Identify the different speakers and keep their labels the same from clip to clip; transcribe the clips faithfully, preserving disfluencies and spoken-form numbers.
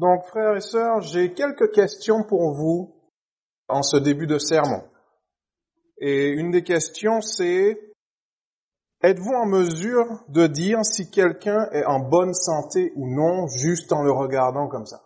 Speaker 1: Donc, frères et sœurs, j'ai quelques questions pour vous en ce début de sermon. Et une des questions, c'est, êtes-vous en mesure de dire si quelqu'un est en bonne santé ou non, juste en le regardant comme ça?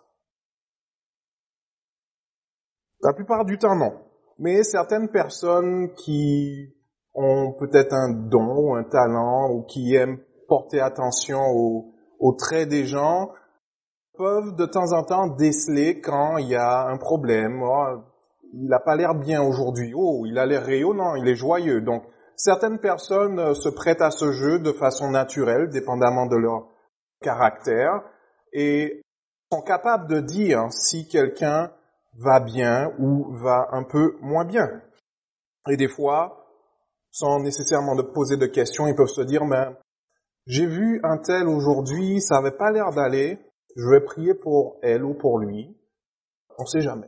Speaker 1: La plupart du temps, non. Mais certaines personnes qui ont peut-être un don ou un talent ou qui aiment porter attention aux, aux traits des gens peuvent de temps en temps déceler quand il y a un problème. Oh, il n'a pas l'air bien aujourd'hui. Oh, il a l'air rayonnant, il est joyeux. Donc, certaines personnes se prêtent à ce jeu de façon naturelle, dépendamment de leur caractère, et sont capables de dire si quelqu'un va bien ou va un peu moins bien. Et des fois, sans nécessairement de poser de questions, ils peuvent se dire, mais j'ai vu un tel aujourd'hui, ça n'avait pas l'air d'aller, je vais prier pour elle ou pour lui. On ne sait jamais.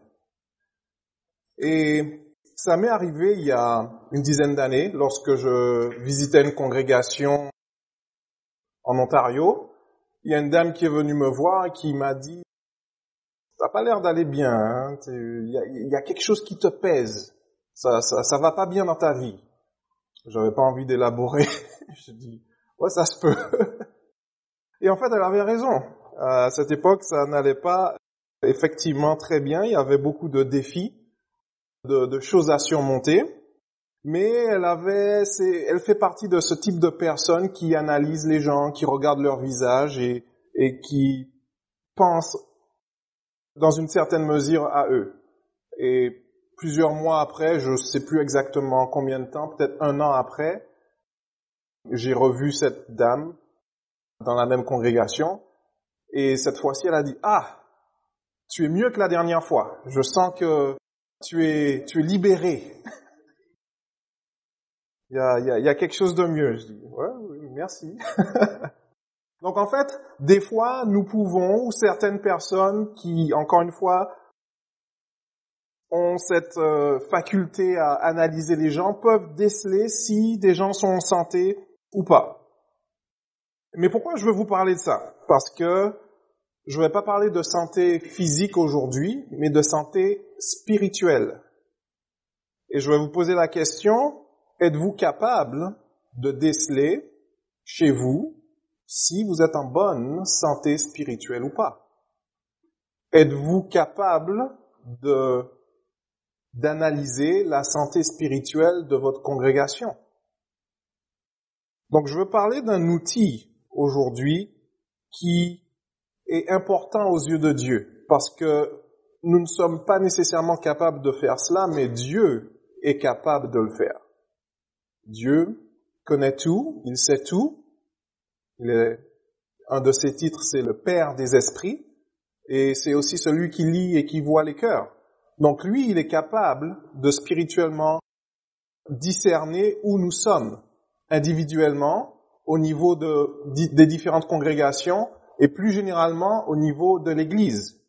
Speaker 1: Et ça m'est arrivé il y a une dizaine d'années, lorsque je visitais une congrégation en Ontario. Il y a une dame qui est venue me voir et qui m'a dit, ça n'a pas l'air d'aller bien, hein, il y a, il y a quelque chose qui te pèse, ça, ça, ça va pas bien dans ta vie. J'avais pas envie d'élaborer. Je dis, ouais, ça se peut. Et en fait, elle avait raison. À cette époque, ça n'allait pas effectivement très bien. Il y avait beaucoup de défis, de, de choses à surmonter. Mais elle avait, c'est, elle fait partie de ce type de personnes qui analysent les gens, qui regardent leur visage et, et qui pensent dans une certaine mesure à eux. Et plusieurs mois après, je ne sais plus exactement combien de temps, peut-être un an après, j'ai revu cette dame dans la même congrégation. Et cette fois-ci, elle a dit, « Ah, tu es mieux que la dernière fois. Je sens que tu es, tu es libéré. » Il y a, il y a, il y a quelque chose de mieux. Je dis, « Ouais, oui, merci. » Donc en fait, des fois, nous pouvons, ou certaines personnes qui, encore une fois, ont cette euh, faculté à analyser les gens, peuvent déceler si des gens sont en santé ou pas. Mais pourquoi je veux vous parler de ça? Parce que je ne vais pas parler de santé physique aujourd'hui, mais de santé spirituelle. Et je vais vous poser la question, êtes-vous capable de déceler chez vous si vous êtes en bonne santé spirituelle ou pas? Êtes-vous capable de d'analyser la santé spirituelle de votre congrégation? Donc, je veux parler d'un outil aujourd'hui qui est important aux yeux de Dieu, parce que nous ne sommes pas nécessairement capables de faire cela, mais Dieu est capable de le faire. Dieu connaît tout, il sait tout. Il est, un de ses titres, c'est le Père des esprits, et c'est aussi celui qui lit et qui voit les cœurs. Donc lui, il est capable de spirituellement discerner où nous sommes, individuellement, au niveau de, des différentes congrégations, et plus généralement au niveau de l'Église.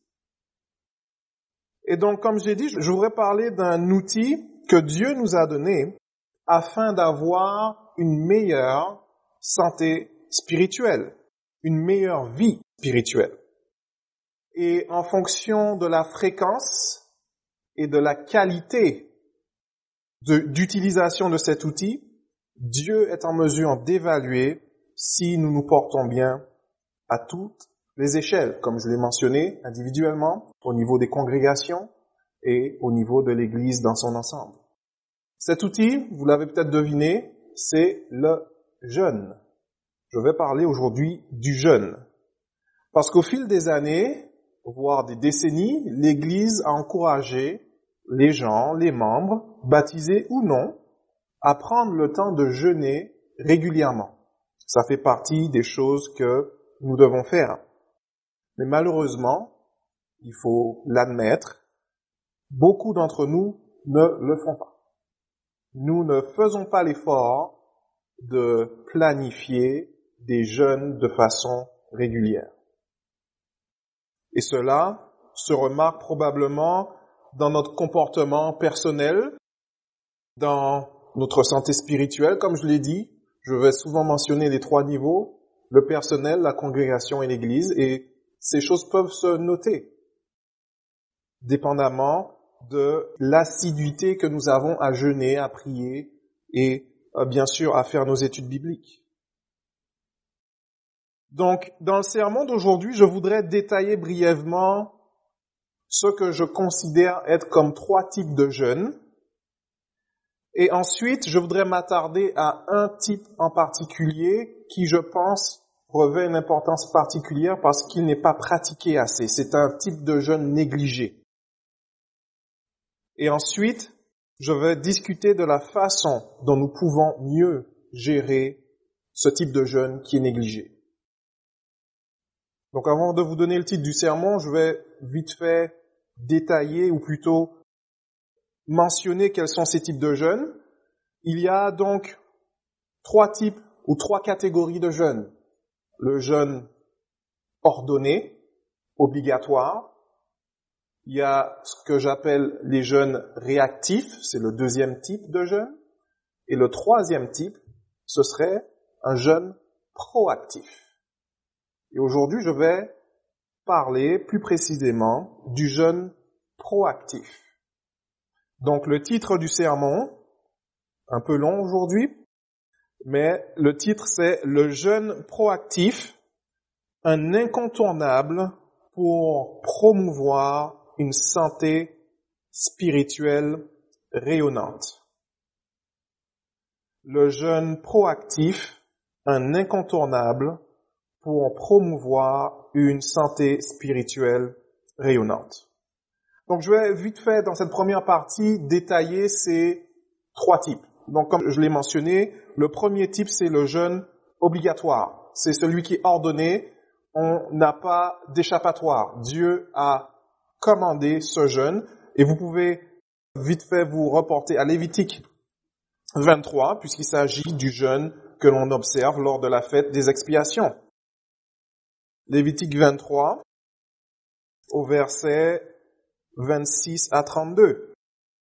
Speaker 1: Et donc, comme j'ai dit, je voudrais parler d'un outil que Dieu nous a donné afin d'avoir une meilleure santé spirituelle, une meilleure vie spirituelle. Et en fonction de la fréquence et de la qualité de, d'utilisation de cet outil, Dieu est en mesure d'évaluer si nous nous portons bien à toutes les échelles, comme je l'ai mentionné, individuellement, au niveau des congrégations et au niveau de l'Église dans son ensemble. Cet outil, vous l'avez peut-être deviné, c'est le jeûne. Je vais parler aujourd'hui du jeûne. Parce qu'au fil des années, voire des décennies, l'Église a encouragé les gens, les membres, baptisés ou non, à prendre le temps de jeûner régulièrement. Ça fait partie des choses que nous devons faire. Mais malheureusement, il faut l'admettre, beaucoup d'entre nous ne le font pas. Nous ne faisons pas l'effort de planifier des jeûnes de façon régulière. Et cela se remarque probablement dans notre comportement personnel, dans notre santé spirituelle, comme je l'ai dit. Je vais souvent mentionner les trois niveaux, le personnel, la congrégation et l'Église, et ces choses peuvent se noter. dépendamment de l'assiduité que nous avons à jeûner, à prier et euh, bien sûr à faire nos études bibliques. Donc, dans le sermon d'aujourd'hui, je voudrais détailler brièvement ce que je considère être comme trois types de jeûne. Et ensuite, je voudrais m'attarder à un type en particulier qui, je pense, revêt une importance particulière parce qu'il n'est pas pratiqué assez. C'est un type de jeûne négligé. Et ensuite, je vais discuter de la façon dont nous pouvons mieux gérer ce type de jeûne qui est négligé. Donc avant de vous donner le titre du sermon, je vais vite fait détailler ou plutôt mentionner quels sont ces types de jeûnes. Il y a donc trois types ou trois catégories de jeûnes. Le jeûne ordonné, obligatoire. Il y a ce que j'appelle les jeûnes réactifs, c'est le deuxième type de jeûne. Et le troisième type, ce serait un jeûne proactif. Et aujourd'hui, je vais parler plus précisément du jeûne proactif. Donc le titre du sermon, un peu long aujourd'hui, mais le titre c'est « Le jeûne proactif, un incontournable pour promouvoir une santé spirituelle rayonnante ». Le jeûne proactif, un incontournable pour promouvoir une santé spirituelle rayonnante. Donc je vais vite fait dans cette première partie détailler ces trois types. Donc comme je l'ai mentionné, le premier type c'est le jeûne obligatoire. C'est celui qui est ordonné, on n'a pas d'échappatoire. Dieu a commandé ce jeûne et vous pouvez vite fait vous reporter à Lévitique vingt-trois puisqu'il s'agit du jeûne que l'on observe lors de la fête des expiations. Lévitique vingt-trois, au verset vingt-six à trente-deux.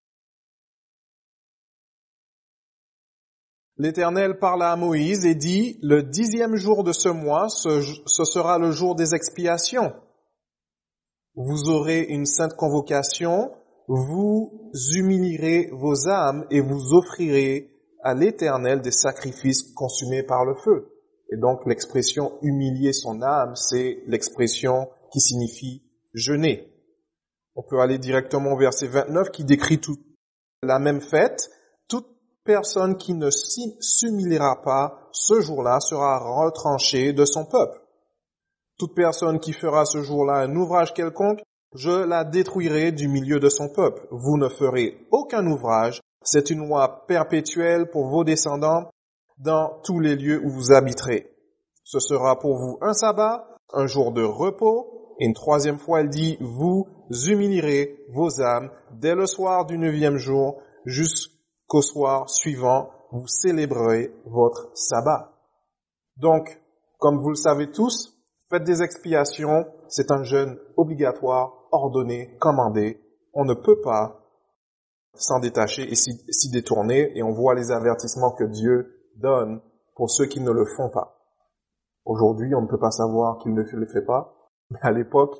Speaker 1: L'Éternel parla à Moïse et dit, « Le dixième jour de ce mois, ce, ce sera le jour des expiations. Vous aurez une sainte convocation, vous humilierez vos âmes et vous offrirez à l'Éternel des sacrifices consumés par le feu. » Et donc l'expression « humilier son âme », c'est l'expression qui signifie « jeûner ». On peut aller directement au verset vingt-neuf qui décrit toute la même fête. Toute personne qui ne s'humiliera pas ce jour-là sera retranchée de son peuple. Toute personne qui fera ce jour-là un ouvrage quelconque, je la détruirai du milieu de son peuple. Vous ne ferez aucun ouvrage. C'est une loi perpétuelle pour vos descendants dans tous les lieux où vous habiterez. Ce sera pour vous un sabbat, un jour de repos. Et une troisième fois, elle dit, vous humilierez vos âmes dès le soir du neuvième jour jusqu'au soir suivant, vous célébrerez votre sabbat. Donc, comme vous le savez tous, faites des expiations, c'est un jeûne obligatoire, ordonné, commandé. On ne peut pas s'en détacher et s'y, s'y détourner, et on voit les avertissements que Dieu donne pour ceux qui ne le font pas. Aujourd'hui, on ne peut pas savoir qu'il ne le fait pas, mais à l'époque,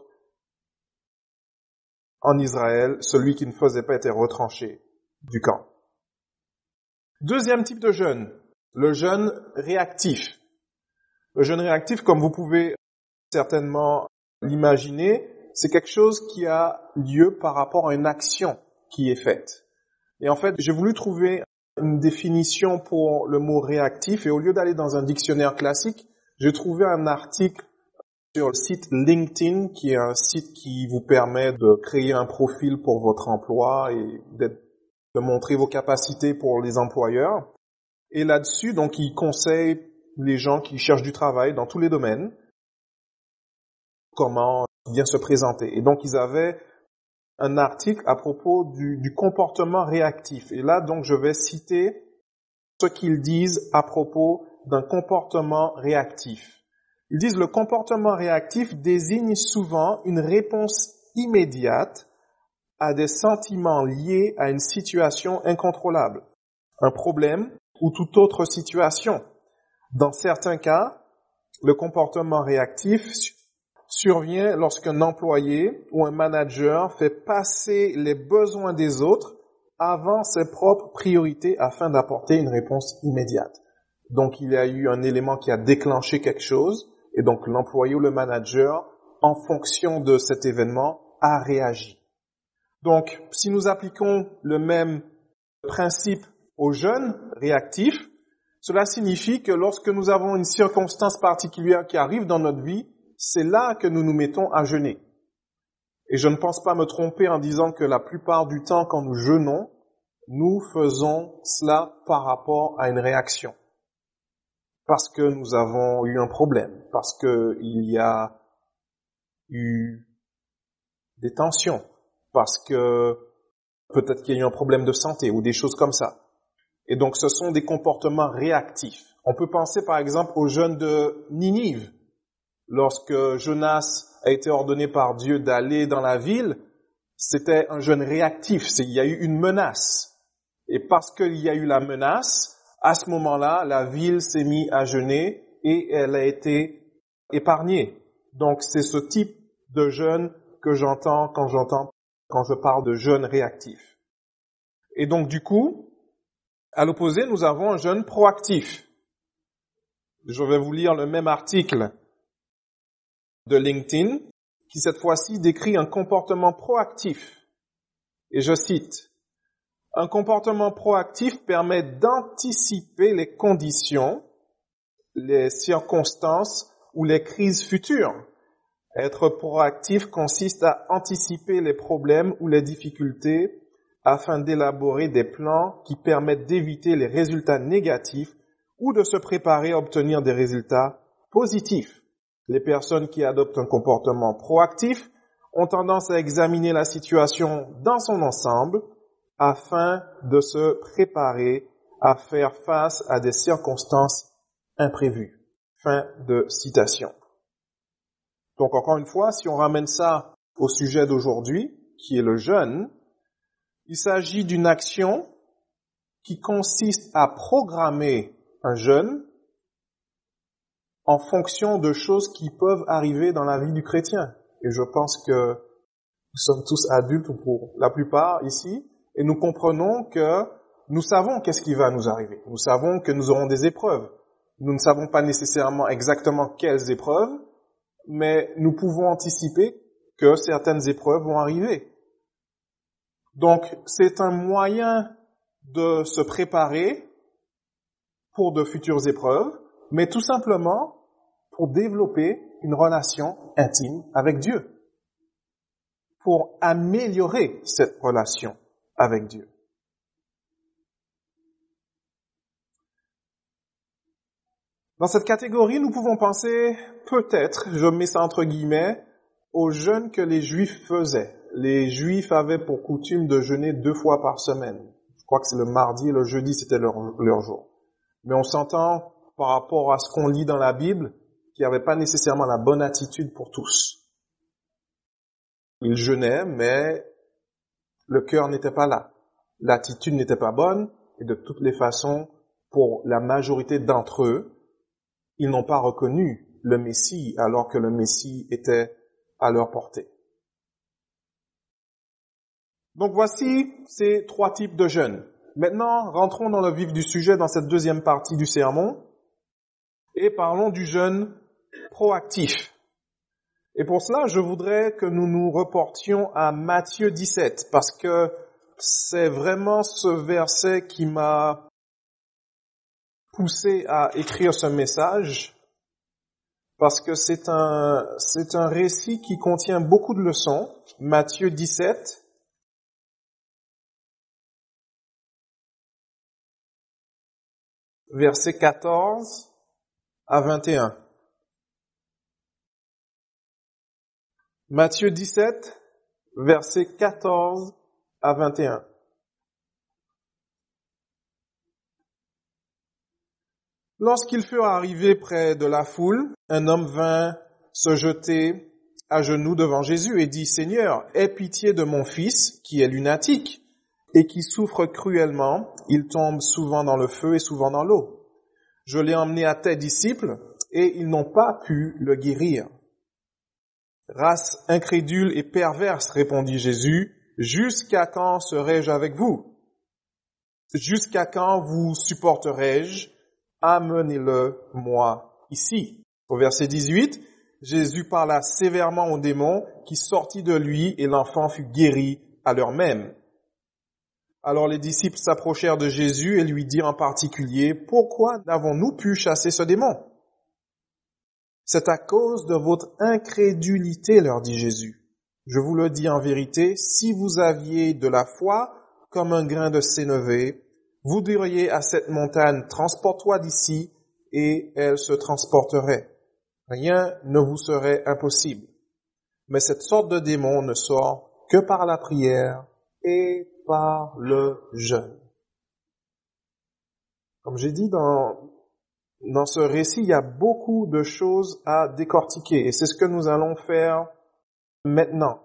Speaker 1: en Israël, celui qui ne faisait pas était retranché du camp. Deuxième type de jeûne, le jeûne réactif. Le jeûne réactif, comme vous pouvez certainement l'imaginer, c'est quelque chose qui a lieu par rapport à une action qui est faite. Et en fait, j'ai voulu trouver une définition pour le mot réactif, et au lieu d'aller dans un dictionnaire classique, j'ai trouvé un article sur le site LinkedIn, qui est un site qui vous permet de créer un profil pour votre emploi et d'être, de montrer vos capacités pour les employeurs. Et là-dessus, donc, il conseille les gens qui cherchent du travail dans tous les domaines comment bien se présenter. Et donc, ils avaient un article à propos du, du comportement réactif. Et là, donc, je vais citer ce qu'ils disent à propos d'un comportement réactif. Ils disent le comportement réactif désigne souvent une réponse immédiate à des sentiments liés à une situation incontrôlable, un problème ou toute autre situation. Dans certains cas, le comportement réactif survient lorsqu'un employé ou un manager fait passer les besoins des autres avant ses propres priorités afin d'apporter une réponse immédiate. Donc, il y a eu un élément qui a déclenché quelque chose, et donc l'employé ou le manager, en fonction de cet événement, a réagi. Donc, si nous appliquons le même principe aux jeunes réactifs, cela signifie que lorsque nous avons une circonstance particulière qui arrive dans notre vie, c'est là que nous nous mettons à jeûner. Et je ne pense pas me tromper en disant que la plupart du temps, quand nous jeûnons, nous faisons cela par rapport à une réaction. Parce que nous avons eu un problème, parce que il y a eu des tensions, parce que peut-être qu'il y a eu un problème de santé ou des choses comme ça. Et donc, ce sont des comportements réactifs. On peut penser, par exemple, aux jeunes de Ninive. Lorsque Jonas a été ordonné par Dieu d'aller dans la ville, c'était un jeune réactif. Il y a eu une menace. Et parce qu'il y a eu la menace, à ce moment-là, la ville s'est mise à jeûner et elle a été épargnée. Donc, c'est ce type de jeûne que j'entends quand j'entends, quand je parle de jeûne réactif. Et donc, du coup, à l'opposé, nous avons un jeûne proactif. Je vais vous lire le même article de LinkedIn, qui cette fois-ci décrit un comportement proactif. Et je cite, « Un comportement proactif permet d'anticiper les conditions, les circonstances ou les crises futures. Être proactif consiste à anticiper les problèmes ou les difficultés afin d'élaborer des plans qui permettent d'éviter les résultats négatifs ou de se préparer à obtenir des résultats positifs. Les personnes qui adoptent un comportement proactif ont tendance à examiner la situation dans son ensemble afin de se préparer à faire face à des circonstances imprévues. » Fin de citation. Donc encore une fois, si on ramène ça au sujet d'aujourd'hui, qui est le jeûne, il s'agit d'une action qui consiste à programmer un jeûne en fonction de choses qui peuvent arriver dans la vie du chrétien. Et je pense que nous sommes tous adultes, ou pour la plupart ici, et nous comprenons que nous savons qu'est-ce qui va nous arriver. Nous savons que nous aurons des épreuves. Nous ne savons pas nécessairement exactement quelles épreuves, mais nous pouvons anticiper que certaines épreuves vont arriver. Donc, c'est un moyen de se préparer pour de futures épreuves, mais tout simplement pour développer une relation intime avec Dieu, pour améliorer cette relation avec Dieu. Dans cette catégorie, nous pouvons penser, peut-être, je mets ça entre guillemets, aux jeûnes que les Juifs faisaient. Les Juifs avaient pour coutume de jeûner deux fois par semaine. Je crois que c'est le mardi et le jeudi, c'était leur, leur jour. Mais on s'entend par rapport à ce qu'on lit dans la Bible, qu'il n'y avait pas nécessairement la bonne attitude pour tous. Ils jeûnaient, mais le cœur n'était pas là. L'attitude n'était pas bonne, et de toutes les façons, pour la majorité d'entre eux, ils n'ont pas reconnu le Messie, alors que le Messie était à leur portée. Donc voici ces trois types de jeûnes. Maintenant, rentrons dans le vif du sujet dans cette deuxième partie du sermon et parlons du jeûne proactif. Et pour cela, je voudrais que nous nous reportions à Matthieu dix-sept, parce que c'est vraiment ce verset qui m'a poussé à écrire ce message, parce que c'est un, c'est un récit qui contient beaucoup de leçons. Matthieu dix-sept, versets quatorze à vingt et un. Matthieu dix-sept, versets quatorze à vingt et un. Lorsqu'ils furent arrivés près de la foule, un homme vint se jeter à genoux devant Jésus et dit, « Seigneur, aie pitié de mon fils qui est lunatique et qui souffre cruellement. Il tombe souvent dans le feu et souvent dans l'eau. Je l'ai emmené à tes disciples et ils n'ont pas pu le guérir. » Race incrédule et perverse, répondit Jésus, jusqu'à quand serai-je avec vous? Jusqu'à quand vous supporterai-je? Amenez-le moi ici. Au verset dix-huit, Jésus parla sévèrement au démon qui sortit de lui et l'enfant fut guéri à l'heure même. Alors les disciples s'approchèrent de Jésus et lui dirent en particulier, « Pourquoi n'avons-nous pu chasser ce démon ?» « C'est à cause de votre incrédulité, leur dit Jésus. Je vous le dis en vérité, si vous aviez de la foi comme un grain de sénévé, vous diriez à cette montagne, transporte-toi d'ici, et elle se transporterait. Rien ne vous serait impossible. Mais cette sorte de démon ne sort que par la prière et par le jeûne. » Comme j'ai dit dans, dans ce récit, il y a beaucoup de choses à décortiquer, et c'est ce que nous allons faire maintenant.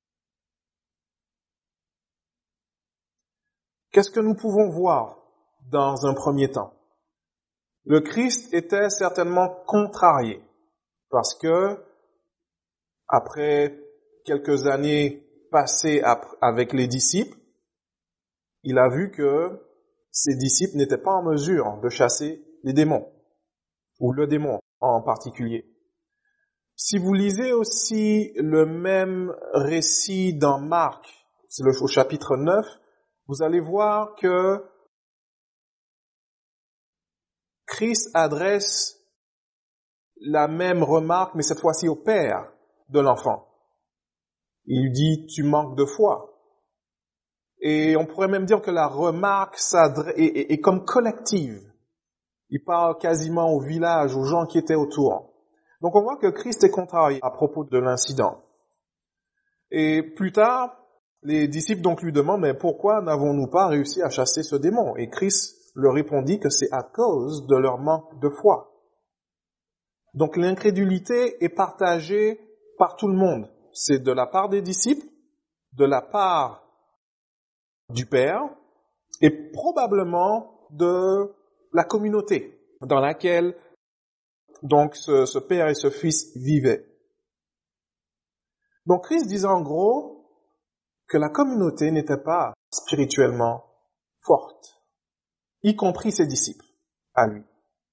Speaker 1: Qu'est-ce que nous pouvons voir dans un premier temps? Le Christ était certainement contrarié, parce que, après quelques années passées avec les disciples, il a vu que ses disciples n'étaient pas en mesure de chasser les démons, ou le démon en particulier. Si vous lisez aussi le même récit dans Marc, c'est le au chapitre neuf, vous allez voir que Christ adresse la même remarque, mais cette fois-ci au père de l'enfant. Il lui dit, tu manques de foi. Et on pourrait même dire que la remarque s'adresse, est, est, est comme collective. Il parle quasiment au village, aux gens qui étaient autour. Donc on voit que Christ est contrarié à propos de l'incident. Et plus tard, les disciples donc lui demandent, mais pourquoi n'avons-nous pas réussi à chasser ce démon? Et Christ leur répondit que c'est à cause de leur manque de foi. Donc l'incrédulité est partagée par tout le monde. C'est de la part des disciples, de la part du Père, et probablement de la communauté dans laquelle donc ce, ce Père et ce Fils vivaient. Donc Christ disait en gros que la communauté n'était pas spirituellement forte, y compris ses disciples à lui.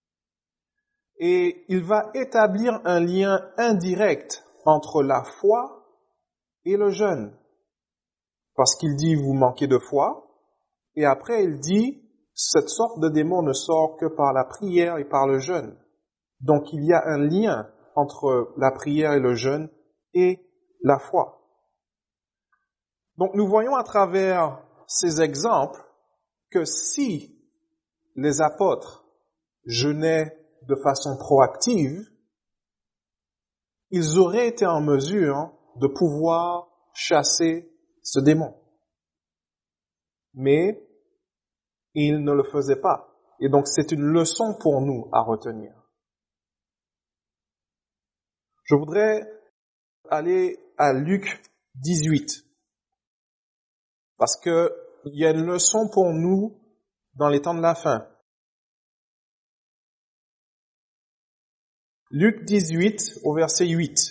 Speaker 1: Et il va établir un lien indirect entre la foi et le jeûne. Parce qu'il dit, vous manquez de foi, et après il dit, cette sorte de démon ne sort que par la prière et par le jeûne. Donc il y a un lien entre la prière et le jeûne et la foi. Donc nous voyons à travers ces exemples que si les apôtres jeûnaient de façon proactive, ils auraient été en mesure de pouvoir chasser ce démon. Mais ils ne le faisaient pas. Et donc c'est une leçon pour nous à retenir. Je voudrais aller à Luc dix-huit. Parce que il y a une leçon pour nous dans les temps de la fin. Luc dix-huit au verset huit.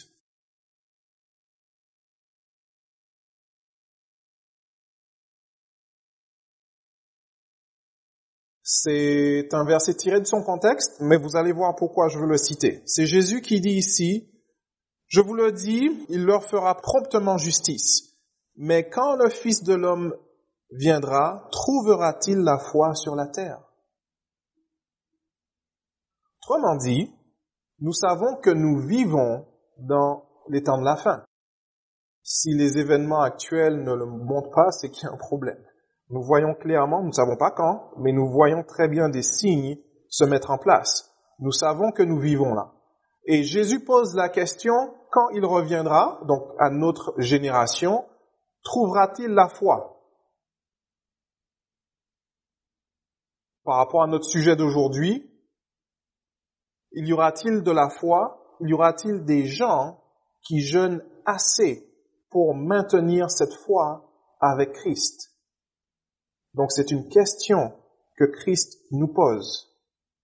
Speaker 1: C'est un verset tiré de son contexte, mais vous allez voir pourquoi je veux le citer. C'est Jésus qui dit ici, « Je vous le dis, il leur fera promptement justice. Mais quand le Fils de l'homme viendra, trouvera-t-il la foi sur la terre ?» Autrement dit, nous savons que nous vivons dans les temps de la fin. Si les événements actuels ne le montrent pas, c'est qu'il y a un problème. Nous voyons clairement, nous ne savons pas quand, mais nous voyons très bien des signes se mettre en place. Nous savons que nous vivons là. Et Jésus pose la question, quand il reviendra, donc à notre génération, trouvera-t-il la foi? Par rapport à notre sujet d'aujourd'hui, il y aura-t-il de la foi? Il y aura-t-il des gens qui jeûnent assez pour maintenir cette foi avec Christ? Donc c'est une question que Christ nous pose.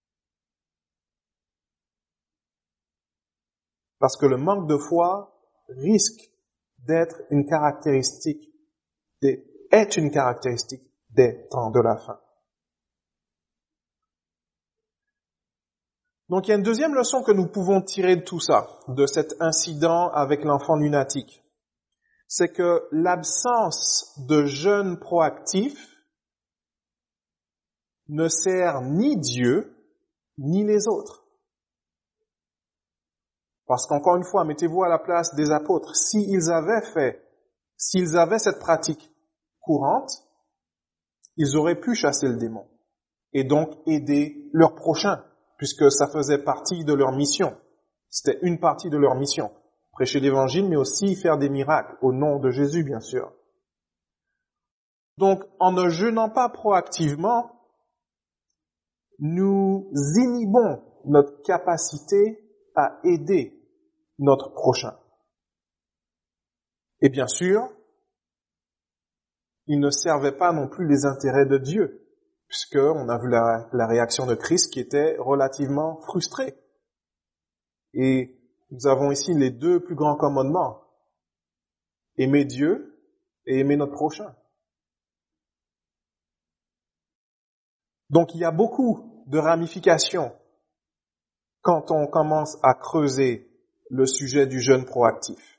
Speaker 1: Parce que le manque de foi risque d'être une caractéristique, des, est une caractéristique des temps de la fin. Donc il y a une deuxième leçon que nous pouvons tirer de tout ça, de cet incident avec l'enfant lunatique. C'est que l'absence de jeûne proactif ne sert ni Dieu, ni les autres. Parce qu'encore une fois, mettez-vous à la place des apôtres. S'ils avaient fait, s'ils avaient cette pratique courante, ils auraient pu chasser le démon et donc aider leurs prochains, puisque ça faisait partie de leur mission. C'était une partie de leur mission. Prêcher l'évangile, mais aussi faire des miracles, au nom de Jésus, bien sûr. Donc, en ne jeûnant pas proactivement, nous inhibons notre capacité à aider notre prochain. Et bien sûr, il ne servait pas non plus les intérêts de Dieu, puisqu'on a vu la, la réaction de Christ qui était relativement frustrée. Et nous avons ici les deux plus grands commandements. Aimer Dieu et aimer notre prochain. Donc il y a beaucoup de ramifications quand on commence à creuser le sujet du jeûne proactif.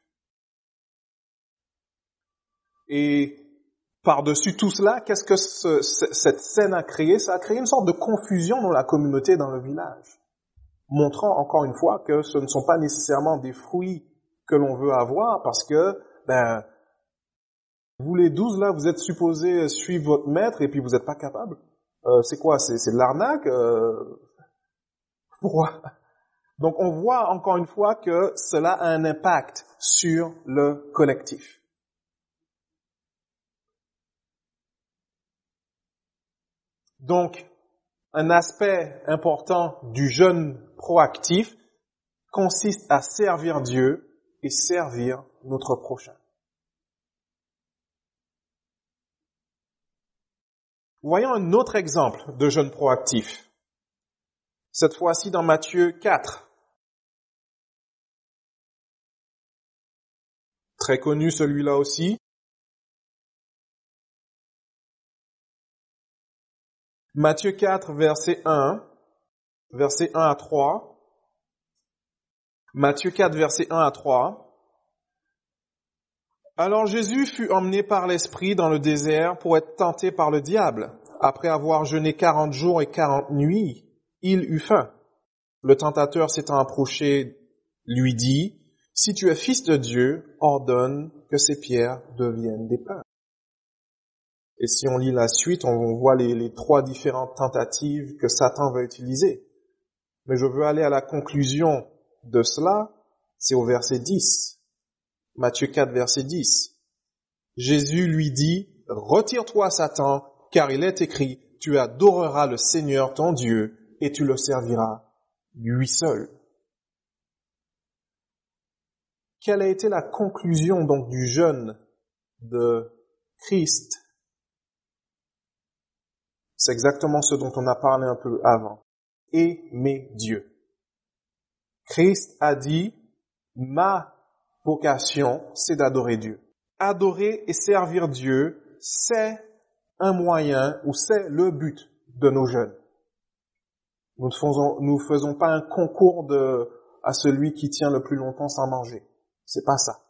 Speaker 1: Et par-dessus tout cela, qu'est-ce que ce, cette scène a créé? Ça a créé une sorte de confusion dans la communauté, dans le village, montrant encore une fois que ce ne sont pas nécessairement des fruits que l'on veut avoir, parce que, ben, vous les douze là, vous êtes supposés suivre votre maître et puis vous n'êtes pas capable. Euh, c'est quoi? C'est, c'est de l'arnaque? euh... Pourquoi? Donc on voit encore une fois que cela a un impact sur le collectif. Donc, un aspect important du jeûne proactif consiste à servir Dieu et servir notre prochain. Voyons un autre exemple de jeûne proactif. Cette fois-ci dans Matthieu quatre. Très connu celui-là aussi. Matthieu quatre, verset un, verset un à trois. Matthieu quatre, verset un à trois. Alors Jésus fut emmené par l'Esprit dans le désert pour être tenté par le diable. Après avoir jeûné quarante jours et quarante nuits, il eut faim. Le tentateur s'étant approché, lui dit, « Si tu es fils de Dieu, ordonne que ces pierres deviennent des pains. » Et si on lit la suite, on voit les, les trois différentes tentatives que Satan va utiliser. Mais je veux aller à la conclusion de cela, c'est au verset dix. Matthieu quatre, verset dix. Jésus lui dit, « Retire-toi, Satan, car il est écrit, tu adoreras le Seigneur ton Dieu et tu le serviras lui seul. » Quelle a été la conclusion donc du jeûne de Christ? C'est exactement ce dont on a parlé un peu avant. Aimer Dieu. Christ a dit, ma vocation, c'est d'adorer Dieu. Adorer et servir Dieu, c'est un moyen ou c'est le but de nos jeûnes. Nous ne faisons, nous faisons pas un concours de, à celui qui tient le plus longtemps sans manger. C'est pas ça.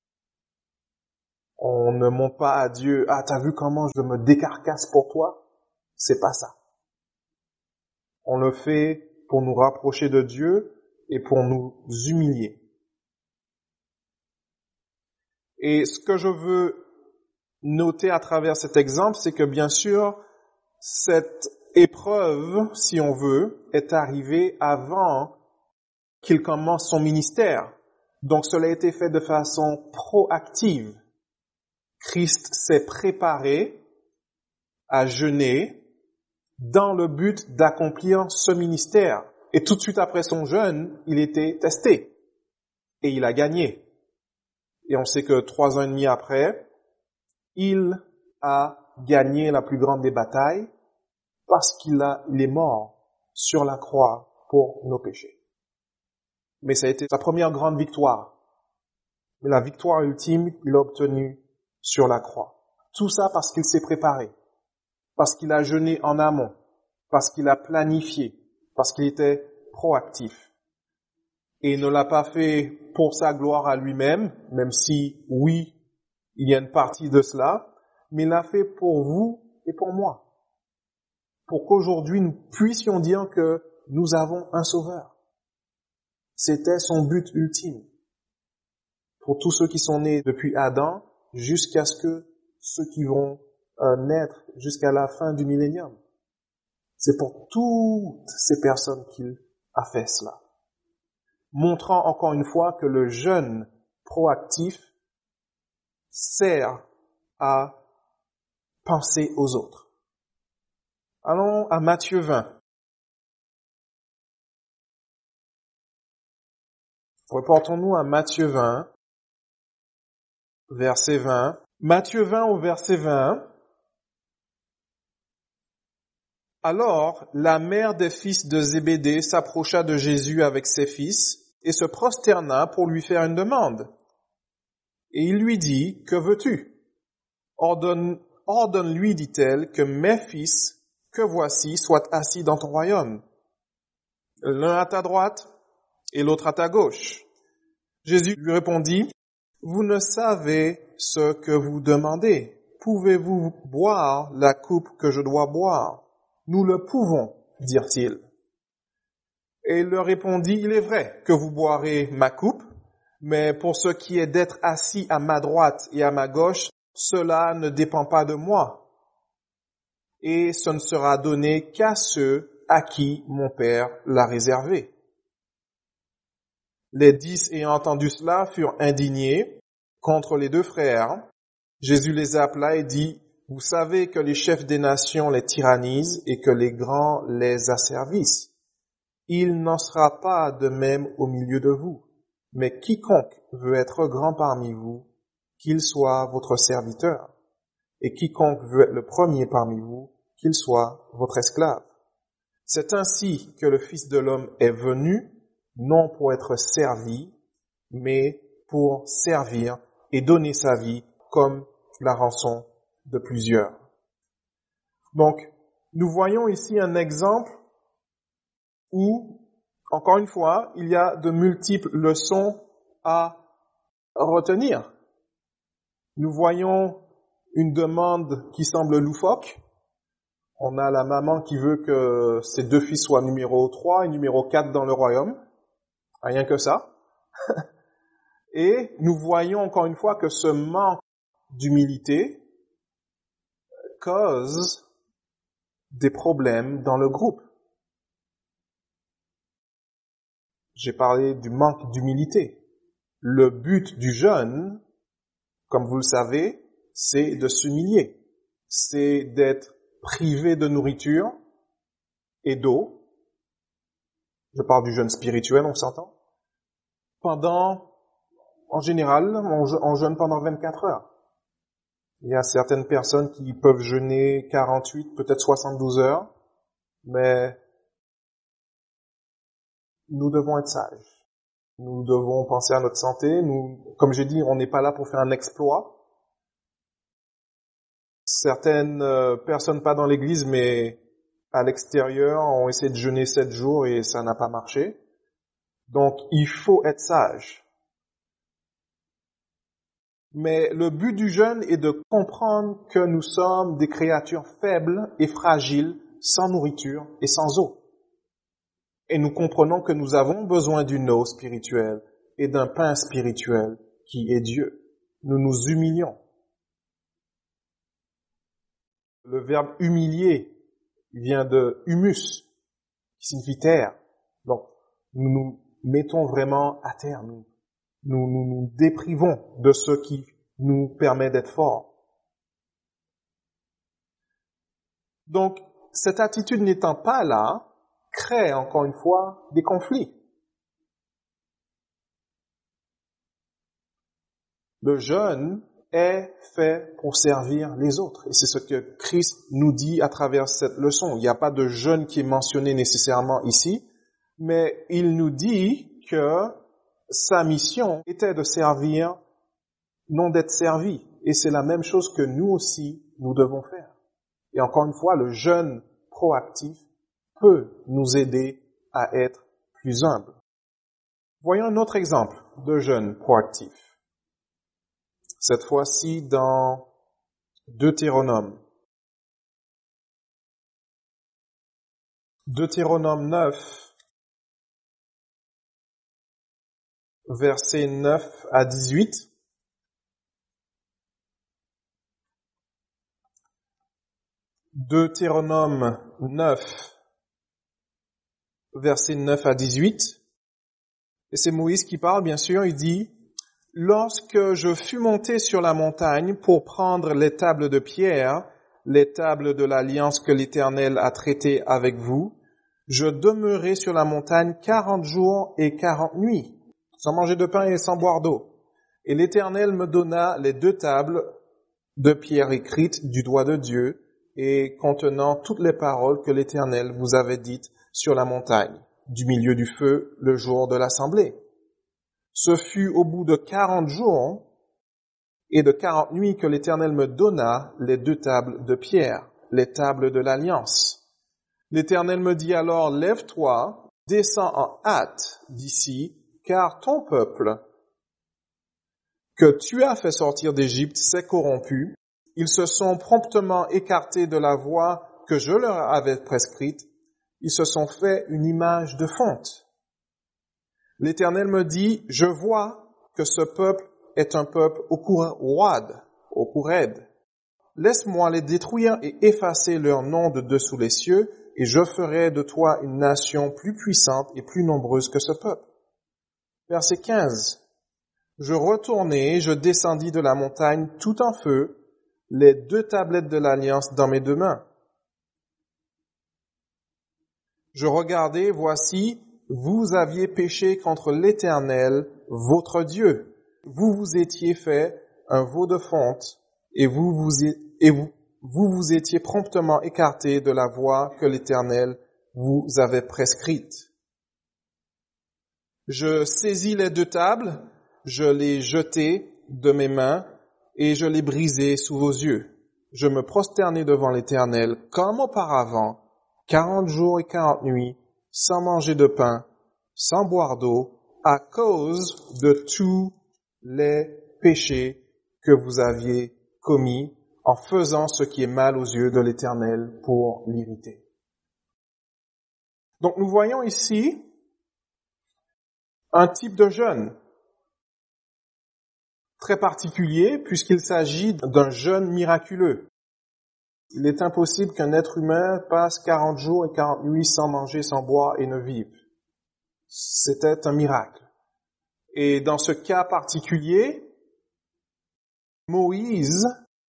Speaker 1: On ne montre pas à Dieu, ah, t'as vu comment je me décarcasse pour toi? C'est pas ça. On le fait pour nous rapprocher de Dieu et pour nous humilier. Et ce que je veux noter à travers cet exemple, c'est que bien sûr, cette épreuve, si on veut, est arrivée avant qu'il commence son ministère. Donc cela a été fait de façon proactive. Christ s'est préparé à jeûner dans le but d'accomplir ce ministère. Et tout de suite après son jeûne, il était testé. Et il a gagné. Et on sait que trois ans et demi après, il a gagné la plus grande des batailles parce qu'il a, il est mort sur la croix pour nos péchés. Mais ça a été sa première grande victoire. Mais la victoire ultime, il l'a obtenue sur la croix. Tout ça parce qu'il s'est préparé, parce qu'il a jeûné en amont, parce qu'il a planifié, parce qu'il était proactif. Et il ne l'a pas fait pour sa gloire à lui-même, même si, oui, il y a une partie de cela, mais il l'a fait pour vous et pour moi. Pour qu'aujourd'hui nous puissions dire que nous avons un sauveur. C'était son but ultime. Pour tous ceux qui sont nés depuis Adam, jusqu'à ce que ceux qui vont euh, naître jusqu'à la fin du millénium. C'est pour toutes ces personnes qu'il a fait cela. Montrant encore une fois que le jeûne proactif sert à penser aux autres. Allons à Matthieu vingt. Reportons-nous à Matthieu vingt, verset vingt. Matthieu vingt au verset vingt. Alors, la mère des fils de Zébédée s'approcha de Jésus avec ses fils et se prosterna pour lui faire une demande. Et il lui dit, « Que veux-tu? Ordonne, ordonne-lui, dit-elle, que mes fils, que voici, soient assis dans ton royaume, l'un à ta droite et l'autre à ta gauche. » Jésus lui répondit, « Vous ne savez ce que vous demandez. Pouvez-vous boire la coupe que je dois boire? Nous le pouvons, dirent-ils. Et il leur répondit, il est vrai que vous boirez ma coupe, mais pour ce qui est d'être assis à ma droite et à ma gauche, cela ne dépend pas de moi. Et ce ne sera donné qu'à ceux à qui mon Père l'a réservé. Les dix ayant entendu cela furent indignés contre les deux frères. Jésus les appela et dit, vous savez que les chefs des nations les tyrannisent et que les grands les asservissent. Il n'en sera pas de même au milieu de vous. Mais quiconque veut être grand parmi vous, qu'il soit votre serviteur. Et quiconque veut être le premier parmi vous, qu'il soit votre esclave. C'est ainsi que le Fils de l'homme est venu, non pour être servi, mais pour servir et donner sa vie comme la rançon de plusieurs. Donc, nous voyons ici un exemple où, encore une fois, il y a de multiples leçons à retenir. Nous voyons une demande qui semble loufoque. On a la maman qui veut que ses deux fils soient numéro trois et numéro quatre dans le royaume. Rien que ça. Et nous voyons encore une fois que ce manque d'humilité cause des problèmes dans le groupe. J'ai parlé du manque d'humilité. Le but du jeûne, comme vous le savez, c'est de s'humilier. C'est d'être privé de nourriture et d'eau. Je parle du jeûne spirituel, on s'entend. Pendant, en général, on, je, on jeûne pendant vingt-quatre heures. Il y a certaines personnes qui peuvent jeûner quarante-huit, peut-être soixante-douze heures, mais nous devons être sages. Nous devons penser à notre santé. Nous, comme j'ai dit, on n'est pas là pour faire un exploit. Certaines euh, personnes, pas dans l'église, mais à l'extérieur, ont essayé de jeûner sept jours et ça n'a pas marché. Donc, il faut être sage. Mais le but du jeûne est de comprendre que nous sommes des créatures faibles et fragiles, sans nourriture et sans eau. Et nous comprenons que nous avons besoin d'une eau spirituelle et d'un pain spirituel qui est Dieu. Nous nous humilions. Le verbe humilier vient de humus, qui signifie terre. Donc, nous nous mettons vraiment à terre. Nous nous, nous, nous déprivons de ce qui nous permet d'être forts. Donc, cette attitude n'étant pas là, crée encore une fois des conflits. Le jeûne est fait pour servir les autres. Et c'est ce que Christ nous dit à travers cette leçon. Il n'y a pas de jeûne qui est mentionné nécessairement ici, mais il nous dit que sa mission était de servir non d'être servi. Et c'est la même chose que nous aussi, nous devons faire. Et encore une fois, le jeûne proactif peut nous aider à être plus humbles. Voyons un autre exemple de jeûne proactif. Cette fois-ci dans Deutéronome. Deutéronome neuf, versets neuf à dix-huit. Deutéronome neuf, versets neuf à dix-huit. Et c'est Moïse qui parle, bien sûr, il dit « Lorsque je fus monté sur la montagne pour prendre les tables de pierre, les tables de l'alliance que l'Éternel a traitées avec vous, je demeurai sur la montagne quarante jours et quarante nuits, sans manger de pain et sans boire d'eau. Et l'Éternel me donna les deux tables de pierre écrites du doigt de Dieu et contenant toutes les paroles que l'Éternel vous avait dites sur la montagne, du milieu du feu, le jour de l'assemblée. Ce fut au bout de quarante jours et de quarante nuits que l'Éternel me donna les deux tables de pierre, les tables de l'alliance. L'Éternel me dit alors, lève-toi, descends en hâte d'ici, car ton peuple que tu as fait sortir d'Égypte s'est corrompu. Ils se sont promptement écartés de la voie que je leur avais prescrite. Ils se sont fait une image de fonte. L'Éternel me dit, je vois que ce peuple est un peuple au cou roide, au cou raide. Laisse-moi les détruire et effacer leur nom de dessous les cieux, et je ferai de toi une nation plus puissante et plus nombreuse que ce peuple. Verset quinze. Je retournai, je descendis de la montagne tout en feu, les deux tablettes de l'alliance dans mes deux mains. Je regardai, voici, vous aviez péché contre l'Éternel, votre Dieu. Vous vous étiez fait un veau de fonte, et vous vous, et vous, vous vous étiez promptement écarté de la voie que l'Éternel vous avait prescrite. Je saisis les deux tables, je les jetai de mes mains, et je les brisai sous vos yeux. Je me prosternai devant l'Éternel, comme auparavant, quarante jours et quarante nuits, sans manger de pain, sans boire d'eau, à cause de tous les péchés que vous aviez commis en faisant ce qui est mal aux yeux de l'Éternel pour l'irriter. Donc nous voyons ici un type de jeûne très particulier puisqu'il s'agit d'un jeûne miraculeux. Il est impossible qu'un être humain passe quarante jours et quarante nuits sans manger, sans boire et ne vive. C'était un miracle. Et dans ce cas particulier, Moïse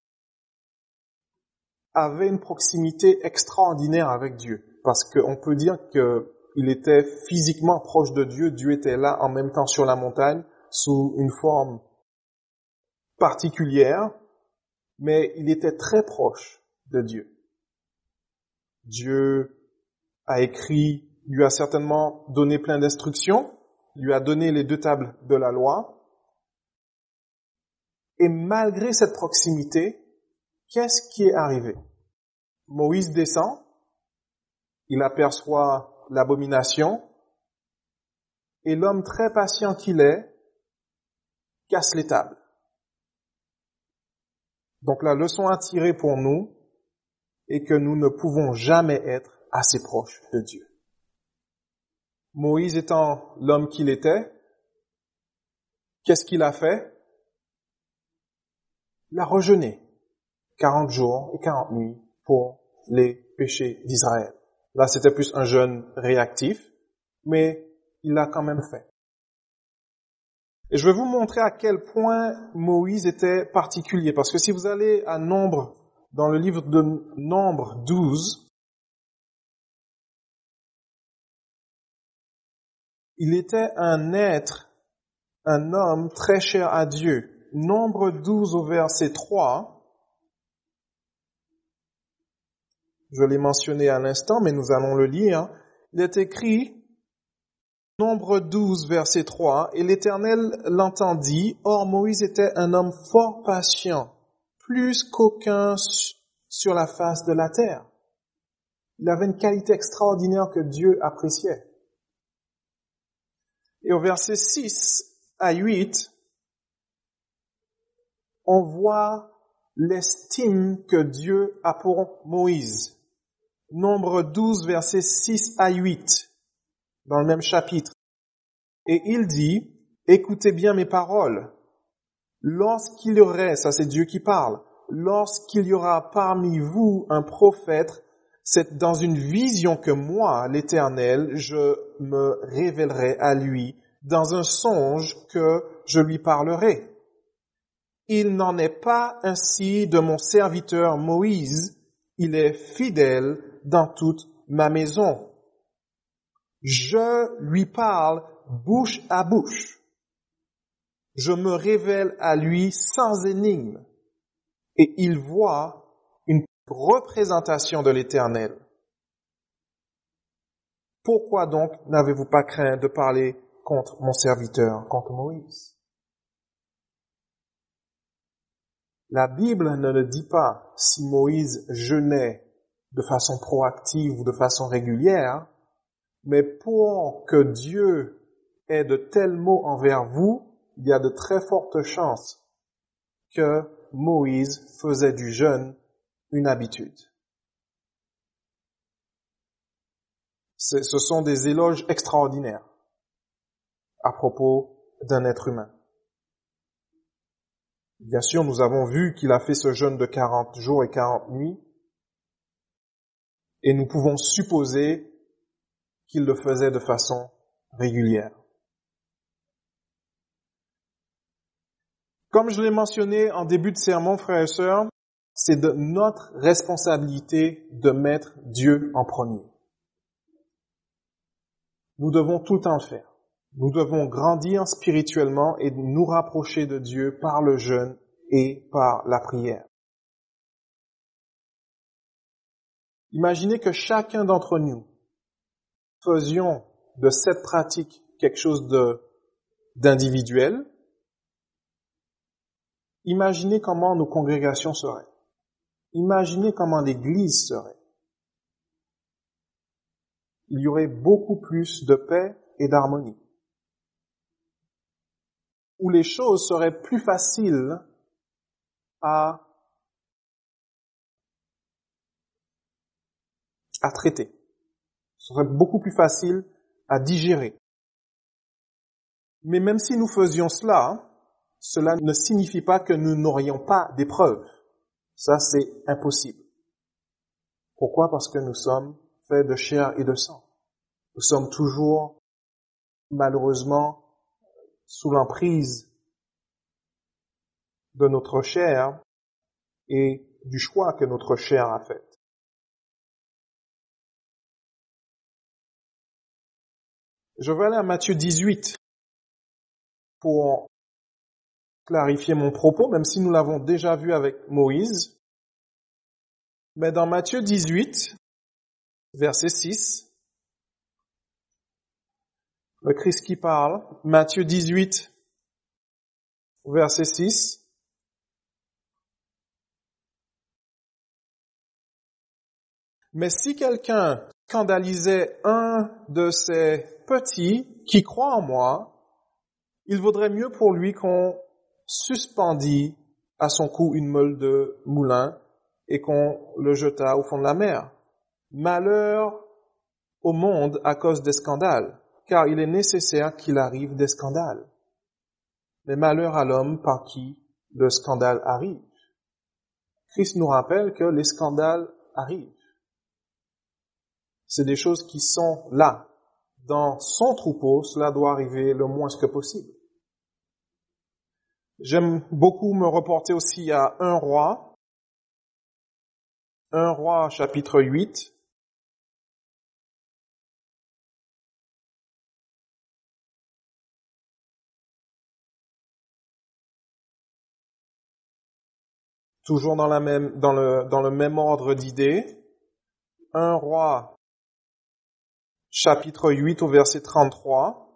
Speaker 1: avait une proximité extraordinaire avec Dieu. Parce qu'on peut dire qu'il était physiquement proche de Dieu. Dieu était là en même temps sur la montagne, sous une forme particulière, mais il était très proche de Dieu. Dieu a écrit, lui a certainement donné plein d'instructions, lui a donné les deux tables de la loi. Et malgré cette proximité, qu'est-ce qui est arrivé? Moïse descend, il aperçoit l'abomination, et l'homme très patient qu'il est, casse les tables. Donc la leçon à tirer pour nous est que nous ne pouvons jamais être assez proches de Dieu. Moïse étant l'homme qu'il était, qu'est-ce qu'il a fait? Il a rejeûné quarante jours et quarante nuits pour les péchés d'Israël. Là, c'était plus un jeûne réactif, mais il l'a quand même fait. Et je vais vous montrer à quel point Moïse était particulier, parce que si vous allez à Nombre, dans le livre de Nombre douze, il était un être, un homme très cher à Dieu. Nombre douze au verset trois, je l'ai mentionné à l'instant, mais nous allons le lire. Il est écrit, Nombre douze, verset trois, « Et l'Éternel l'entendit, or Moïse était un homme fort patient, plus qu'aucun sur la face de la terre. » Il avait une qualité extraordinaire que Dieu appréciait. Et au verset six à huit, on voit l'estime que Dieu a pour Moïse. Nombre douze, versets six à huit, dans le même chapitre. Et il dit, « Écoutez bien mes paroles. Lorsqu'il y aurait, ça c'est Dieu qui parle, lorsqu'il y aura parmi vous un prophète, c'est dans une vision que moi, l'Éternel, je me révélerai à lui, dans un songe que je lui parlerai. Il n'en est pas ainsi de mon serviteur Moïse, il est fidèle dans toute ma maison. Je lui parle bouche à bouche. Je me révèle à lui sans énigme, et il voit une représentation de l'Éternel. Pourquoi donc n'avez-vous pas craint de parler contre mon serviteur, contre Moïse? La Bible ne le dit pas si Moïse jeûnait de façon proactive ou de façon régulière, mais pour que Dieu ait de tels mots envers vous, il y a de très fortes chances que Moïse faisait du jeûne une habitude. Ce sont des éloges extraordinaires à propos d'un être humain. Bien sûr, nous avons vu qu'il a fait ce jeûne de quarante jours et quarante nuits, et nous pouvons supposer qu'il le faisait de façon régulière. Comme je l'ai mentionné en début de sermon, frères et sœurs, c'est de notre responsabilité de mettre Dieu en premier. Nous devons tout le temps le faire. Nous devons grandir spirituellement et nous rapprocher de Dieu par le jeûne et par la prière. Imaginez que chacun d'entre nous faisions de cette pratique quelque chose de, d'individuel. Imaginez comment nos congrégations seraient. Imaginez comment l'Église serait. Il y aurait beaucoup plus de paix et d'harmonie. Où les choses seraient plus faciles à, à traiter. Ce serait beaucoup plus facile à digérer. Mais même si nous faisions cela, cela ne signifie pas que nous n'aurions pas d'épreuves. Ça, c'est impossible. Pourquoi? Parce que nous sommes faits de chair et de sang. Nous sommes toujours, malheureusement, sous l'emprise de notre chair et du choix que notre chair a fait. Je vais aller à Matthieu dix-huit pour clarifier mon propos, même si nous l'avons déjà vu avec Moïse. Mais dans Matthieu dix-huit, verset six, le Christ qui parle, Matthieu dix-huit, verset six, mais si quelqu'un scandalisait un de ces petits qui croient en moi, il vaudrait mieux pour lui qu'on suspendît à son cou une meule de moulin et qu'on le jetât au fond de la mer. Malheur au monde à cause des scandales, car il est nécessaire qu'il arrive des scandales. Mais malheur à l'homme par qui le scandale arrive. Christ nous rappelle que les scandales arrivent. C'est des choses qui sont là. Dans son troupeau, cela doit arriver le moins que possible. J'aime beaucoup me reporter aussi à un roi. un roi chapitre huit. Toujours dans la même, dans le, dans le même ordre d'idées. un roi chapitre huit au verset trente-trois.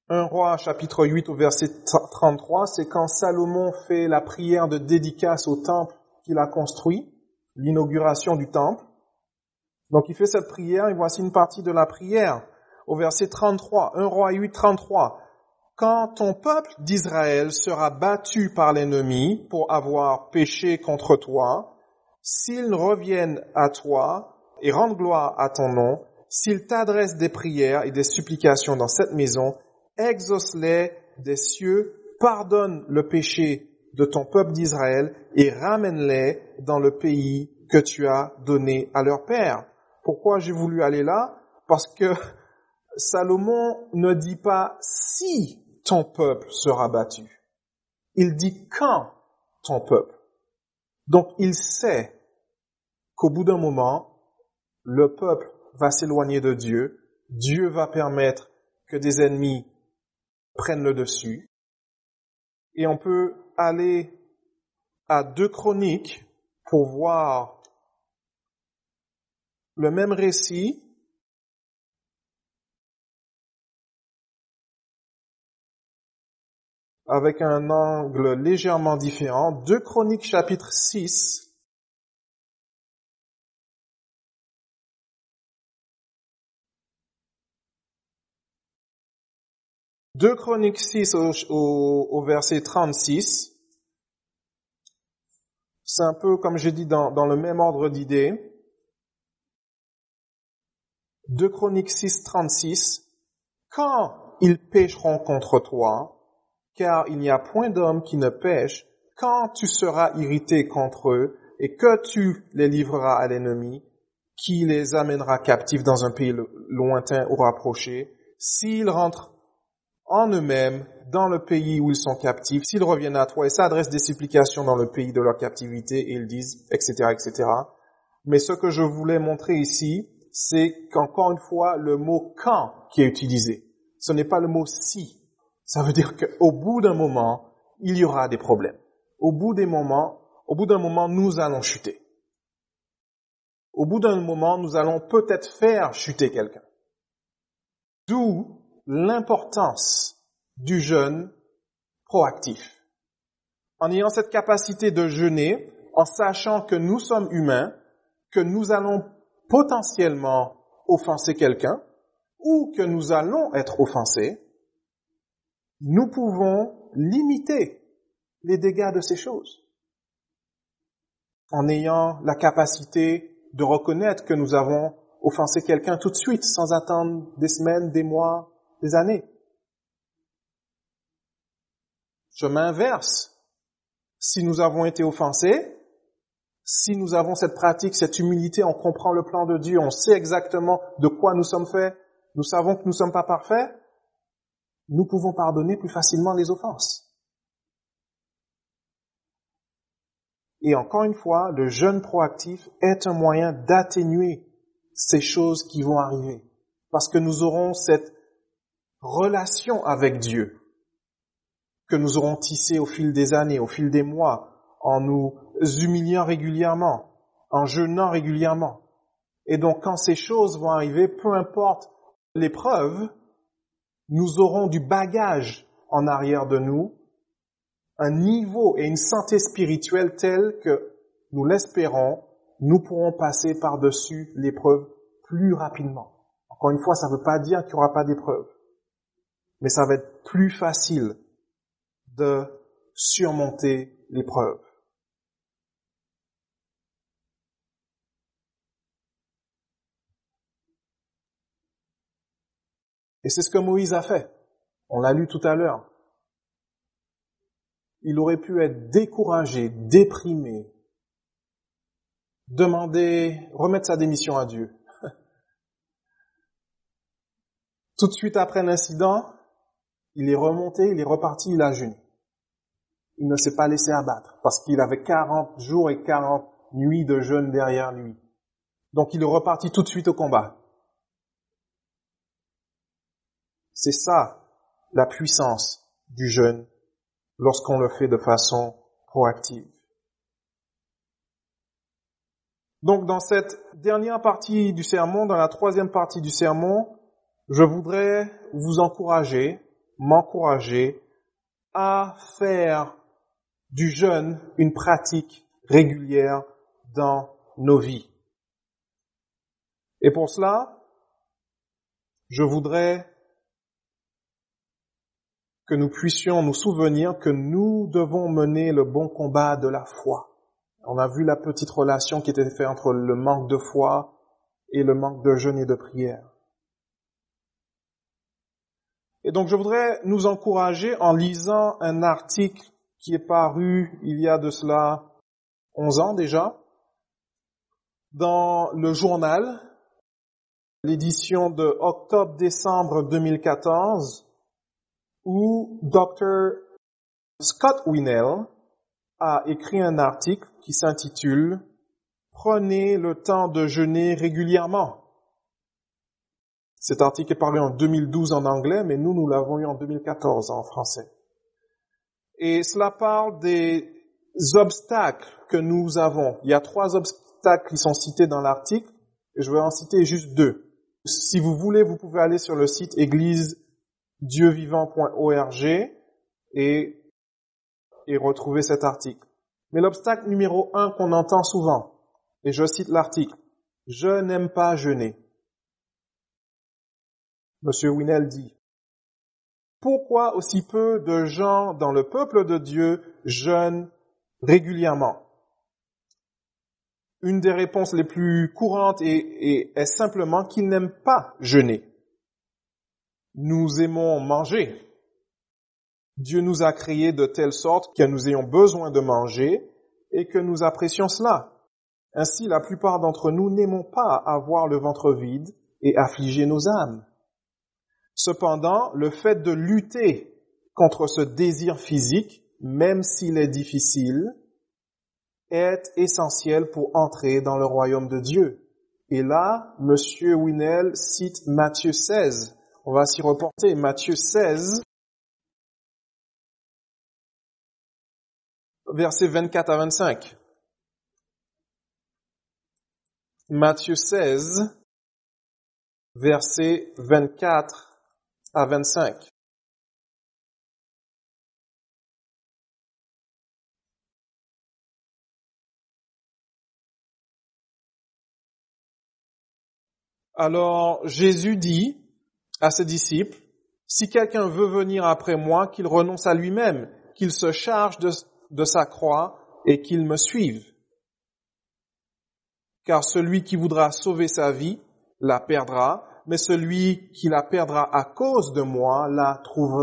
Speaker 1: un roi chapitre huit au verset trente-trois, c'est quand Salomon fait la prière de dédicace au temple qu'il a construit, l'inauguration du temple. Donc il fait cette prière, et voici une partie de la prière au verset trente-trois, un roi huit, trente-trois. Quand ton peuple d'Israël sera battu par l'ennemi pour avoir péché contre toi, s'ils reviennent à toi et rendent gloire à ton nom, s'ils t'adressent des prières et des supplications dans cette maison, exauce-les des cieux, pardonne le péché de ton peuple d'Israël et ramène-les dans le pays que tu as donné à leur père. Pourquoi j'ai voulu aller là? Parce que Salomon ne dit pas si ton peuple sera battu. Il dit quand ton peuple. Donc il sait qu'au bout d'un moment, le peuple va s'éloigner de Dieu, Dieu va permettre que des ennemis prennent le dessus, et on peut aller à deux Chroniques pour voir le même récit, avec un angle légèrement différent. deux Chroniques chapitre six. deux Chroniques six au, au, au verset trente-six. C'est un peu, comme j'ai dit, dans, dans le même ordre d'idées. deux Chroniques six, trente-six. Quand ils pécheront contre toi, car il n'y a point d'homme qui ne pêche, quand tu seras irrité contre eux, et que tu les livreras à l'ennemi, qui les amènera captifs dans un pays lointain ou rapproché, s'ils rentrent en eux-mêmes dans le pays où ils sont captifs, s'ils reviennent à toi et s'adressent des supplications dans le pays de leur captivité, et ils disent, et cetera, et cetera. Mais ce que je voulais montrer ici, c'est qu'encore une fois, le mot « quand » qui est utilisé. Ce n'est pas le mot « si ». Ça veut dire qu'au bout d'un moment, il y aura des problèmes. Au bout des moments, au bout d'un moment, nous allons chuter. Au bout d'un moment, nous allons peut-être faire chuter quelqu'un. D'où l'importance du jeûne proactif. En ayant cette capacité de jeûner, en sachant que nous sommes humains, que nous allons potentiellement offenser quelqu'un, ou que nous allons être offensés, nous pouvons limiter les dégâts de ces choses. En ayant la capacité de reconnaître que nous avons offensé quelqu'un tout de suite, sans attendre des semaines, des mois, des années. Chemin inverse. Si nous avons été offensés, si nous avons cette pratique, cette humilité, on comprend le plan de Dieu, on sait exactement de quoi nous sommes faits, nous savons que nous ne sommes pas parfaits, nous pouvons pardonner plus facilement les offenses. Et encore une fois, le jeûne proactif est un moyen d'atténuer ces choses qui vont arriver. Parce que nous aurons cette relation avec Dieu que nous aurons tissée au fil des années, au fil des mois, en nous humiliant régulièrement, en jeûnant régulièrement. Et donc quand ces choses vont arriver, peu importe l'épreuve, nous aurons du bagage en arrière de nous, un niveau et une santé spirituelle telle que, nous l'espérons, nous pourrons passer par-dessus l'épreuve plus rapidement. Encore une fois, ça ne veut pas dire qu'il n'y aura pas d'épreuve, mais ça va être plus facile de surmonter l'épreuve. Et c'est ce que Moïse a fait. On l'a lu tout à l'heure. Il aurait pu être découragé, déprimé, demander, remettre sa démission à Dieu. Tout de suite après l'incident, il est remonté, il est reparti, il a jeûné. Il ne s'est pas laissé abattre parce qu'il avait quarante jours et quarante nuits de jeûne derrière lui. Donc il est reparti tout de suite au combat. C'est ça, la puissance du jeûne lorsqu'on le fait de façon proactive. Donc dans cette dernière partie du sermon, dans la troisième partie du sermon, je voudrais vous encourager m'encourager à faire du jeûne une pratique régulière dans nos vies. Et pour cela, je voudrais que nous puissions nous souvenir que nous devons mener le bon combat de la foi. On a vu la petite relation qui était faite entre le manque de foi et le manque de jeûne et de prière. Et donc je voudrais nous encourager en lisant un article qui est paru il y a de cela onze ans déjà, dans le journal, l'édition de octobre-décembre deux mille quatorze, où docteur Scott Winnell a écrit un article qui s'intitule « Prenez le temps de jeûner régulièrement ». Cet article est paru en deux mille douze en anglais, mais nous, nous l'avons eu en deux mille quatorze en français. Et cela parle des obstacles que nous avons. Il y a trois obstacles qui sont cités dans l'article, et je vais en citer juste deux. Si vous voulez, vous pouvez aller sur le site église dieu vivant point org et, et retrouver cet article. Mais l'obstacle numéro un qu'on entend souvent, et je cite l'article, « Je n'aime pas jeûner ». Monsieur Winnell dit, « Pourquoi aussi peu de gens dans le peuple de Dieu jeûnent régulièrement ?» Une des réponses les plus courantes est, est, est simplement qu'ils n'aiment pas jeûner. Nous aimons manger. Dieu nous a créés de telle sorte que nous ayons besoin de manger et que nous apprécions cela. Ainsi, la plupart d'entre nous n'aimons pas avoir le ventre vide et affliger nos âmes. Cependant, le fait de lutter contre ce désir physique, même s'il est difficile, est essentiel pour entrer dans le royaume de Dieu. Et là, Monsieur Winnell cite Matthieu seize. On va s'y reporter. Matthieu seize, versets vingt-quatre à vingt-cinq. Matthieu seize, versets vingt-quatre à vingt-cinq. Alors, Jésus dit à ses disciples, « Si quelqu'un veut venir après moi, qu'il renonce à lui-même, qu'il se charge de, de sa croix et qu'il me suive. Car celui qui voudra sauver sa vie la perdra, mais celui qui la perdra à cause de moi la trouvera. »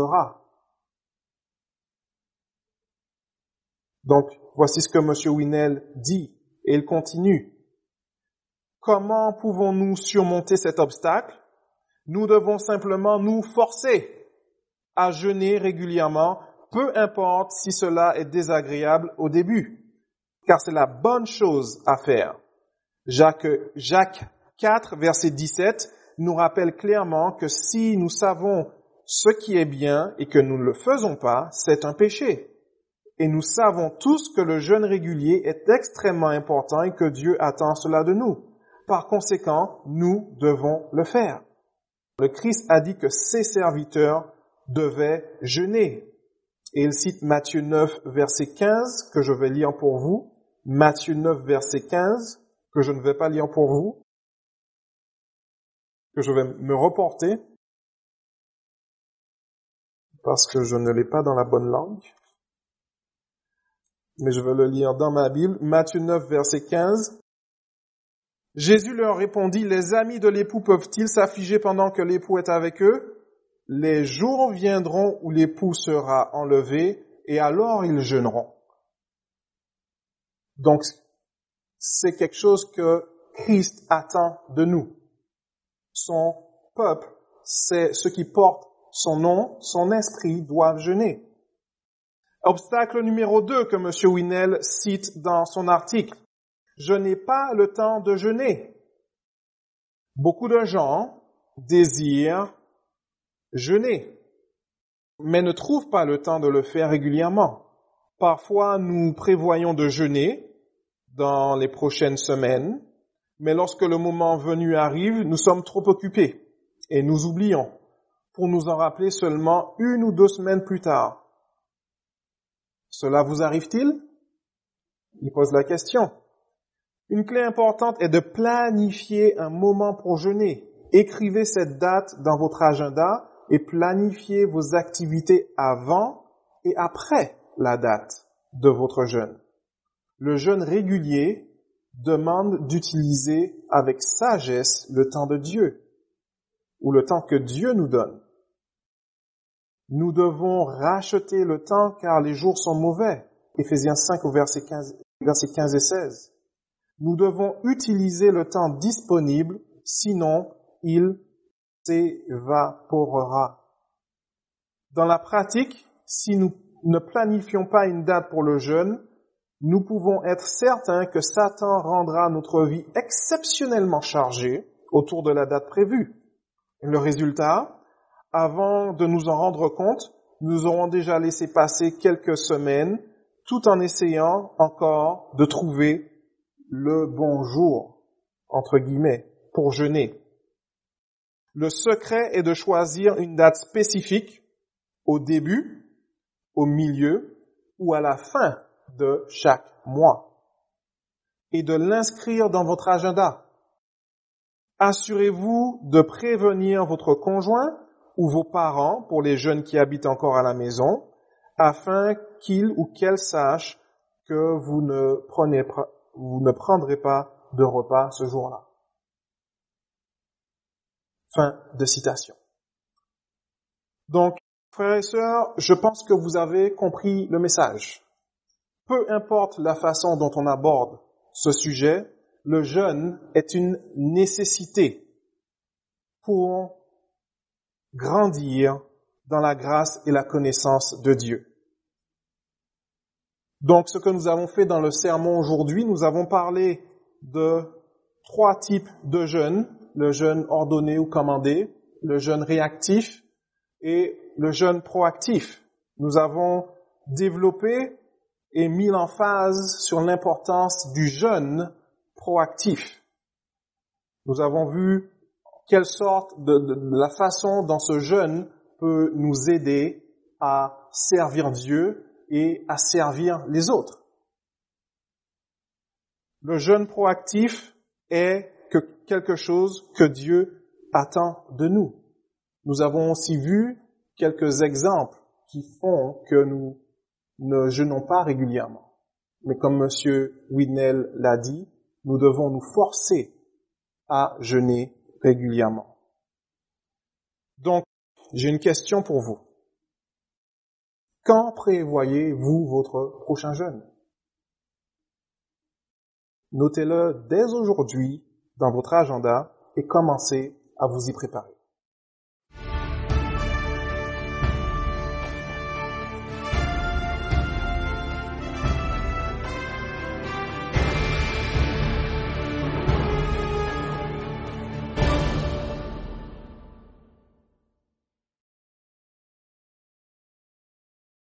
Speaker 1: Donc, voici ce que M. Winnell dit, et il continue. Comment pouvons-nous surmonter cet obstacle? Nous devons simplement nous forcer à jeûner régulièrement, peu importe si cela est désagréable au début, car c'est la bonne chose à faire. Jacques, Jacques quatre, verset dix-sept, nous rappelle clairement que si nous savons ce qui est bien et que nous ne le faisons pas, c'est un péché. Et nous savons tous que le jeûne régulier est extrêmement important et que Dieu attend cela de nous. Par conséquent, nous devons le faire. Le Christ a dit que ses serviteurs devaient jeûner. Et il cite Matthieu neuf, verset quinze, que je vais lire pour vous. Matthieu neuf, verset quinze, que je ne vais pas lire pour vous, que je vais me reporter, parce que je ne l'ai pas dans la bonne langue. Mais je vais le lire dans ma Bible. Matthieu neuf, verset quinze. Jésus leur répondit, « Les amis de l'époux peuvent-ils s'affliger pendant que l'époux est avec eux? Les jours viendront où l'époux sera enlevé, et alors ils jeûneront. » Donc, c'est quelque chose que Christ attend de nous. Son peuple, c'est ceux qui portent son nom, son esprit, doivent jeûner. Obstacle numéro deux que M. Winnell cite dans son article. Je n'ai pas le temps de jeûner. Beaucoup de gens désirent jeûner, mais ne trouvent pas le temps de le faire régulièrement. Parfois, nous prévoyons de jeûner dans les prochaines semaines, mais lorsque le moment venu arrive, nous sommes trop occupés et nous oublions. pour nous en rappeler seulement une ou deux semaines plus tard. Cela vous arrive-t-il? Il pose la question. Une clé importante est de planifier un moment pour jeûner. Écrivez cette date dans votre agenda et planifiez vos activités avant et après la date de votre jeûne. Le jeûne régulier demande d'utiliser avec sagesse le temps de Dieu, ou le temps que Dieu nous donne. Nous devons racheter le temps car les jours sont mauvais. Éphésiens cinq au verset quinze, versets quinze et seize. Nous devons utiliser le temps disponible, sinon il s'évaporera. Dans la pratique, si nous ne planifions pas une date pour le jeûne, nous pouvons être certains que Satan rendra notre vie exceptionnellement chargée autour de la date prévue. Le résultat, avant de nous en rendre compte, nous aurons déjà laissé passer quelques semaines tout en essayant encore de trouver le bon jour, entre guillemets, pour jeûner. Le secret est de choisir une date spécifique au début, au milieu ou à la fin de chaque mois et de l'inscrire dans votre agenda. Assurez-vous de prévenir votre conjoint ou vos parents, pour les jeunes qui habitent encore à la maison, afin qu'ils ou qu'elles sachent que vous ne prenez, vous ne prendrez pas de repas ce jour-là. Fin de citation. Donc, frères et sœurs, je pense que vous avez compris le message. Peu importe la façon dont on aborde ce sujet, le jeûne est une nécessité pour grandir dans la grâce et la connaissance de Dieu. Donc, ce que nous avons fait dans le sermon aujourd'hui, nous avons parlé de trois types de jeûne, le jeûne ordonné ou commandé, le jeûne réactif et le jeûne proactif. Nous avons développé et mis l'emphase sur l'importance du jeûne proactif. Nous avons vu quelle sorte de, de, de la façon dont ce jeûne peut nous aider à servir Dieu et à servir les autres. Le jeûne proactif est que quelque chose que Dieu attend de nous. Nous avons aussi vu quelques exemples qui font que nous ne jeûnons pas régulièrement. Mais comme M. Widnell l'a dit, nous devons nous forcer à jeûner régulièrement. Donc, j'ai une question pour vous. Quand prévoyez-vous votre prochain jeûne? Notez-le dès aujourd'hui dans votre agenda et commencez à vous y préparer.